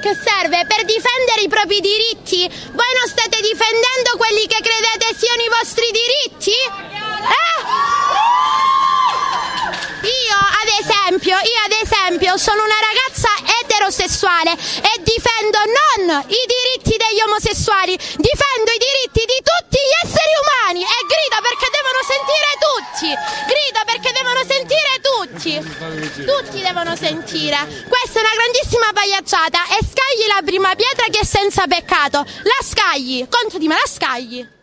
Che serve? Per difendere i propri diritti? Voi non state difendendo quelli che credete siano i vostri diritti? Io ad esempio sono una ragazza eterosessuale e difendo non i diritti degli omosessuali, difendo i diritti di tutti gli esseri umani e grido perché devono sentire tutti, tutti devono sentire. Questa è una grandissima pagliacciata e scagli la prima pietra che è senza peccato, la scagli, contro di me la scagli.